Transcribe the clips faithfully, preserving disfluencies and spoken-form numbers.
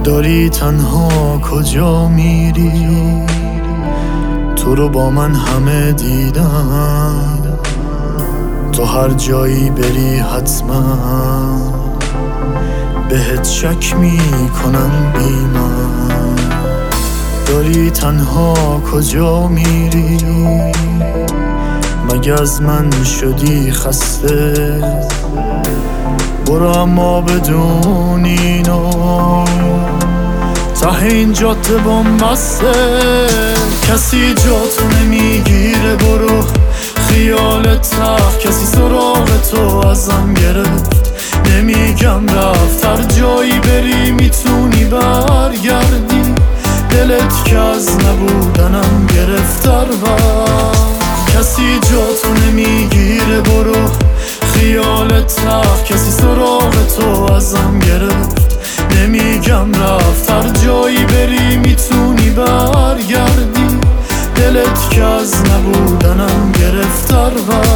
داری تنها کجا میری؟ تو رو با من همه دیدم، تو هر جایی بری حتما بهت شک میکنن بی من. داری تنها کجا میری؟ مگه از من شدی خسته؟ برو اما بدون اینو ته این جاده بومبسته، کسی جاتو نمیگیره. برو خیالت تخت، کسی سراغ تو ازم گرفت. نمیگم رفت، هر جایی بری میتونی برگردی. دلت که از نبودنم گرفتار و کسی جاتو نمیگیره. برو خیالت تخت، کسی سراغ تو ازم گرفت. نمیگم رفت، هر جایی بری میتونی برگردی. دلت که از نبودنم گرفتار و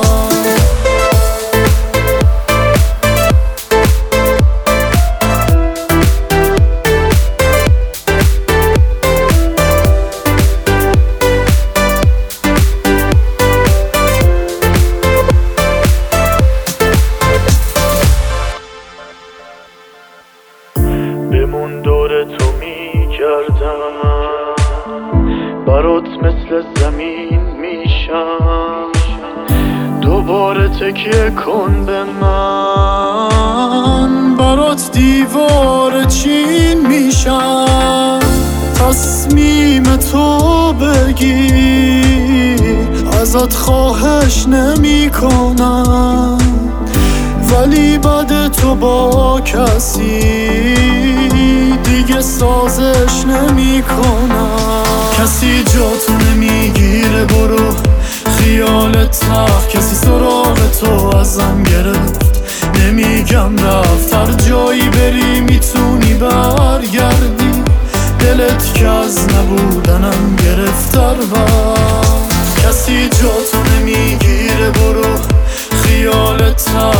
بمون دور تو میگردم، برات مثل زمین میشم. دوباره تکیه کن به من، برات دیوار چین میشم. تصمیم تو بگیر، ازت خواهش نمی کنم، ولی بعد تو با کسی دیگه سازش نمی کنم. کسی جاتو نمیگیره. برو خیالت تخت، کسی سراغ تو ازم گرفت. نمیگم رفت، هر جایی بری میتونی برگردی. دلت که از نبودنم گرفتار و کسی جاتو نمیگیره. برو خیالت تخت،